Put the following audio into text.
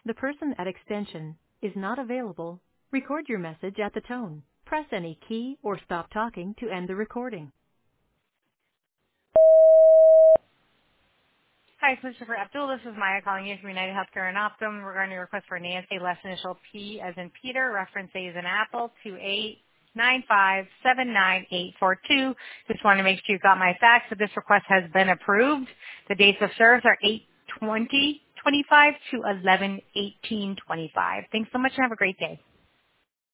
The person at extension is not available. Record your message at the tone. Press any key or stop talking to end the recording. Hi, Christopher Abdul. This is Maya calling you from United Healthcare and Optum regarding your request for an ASA last initial P as in Peter, reference A as in Apple, 289579842. Just wanted to make sure you got my fax that this request has been approved. The dates of service are 8/20/25 to 11/18/25. Thanks so much and have a great day.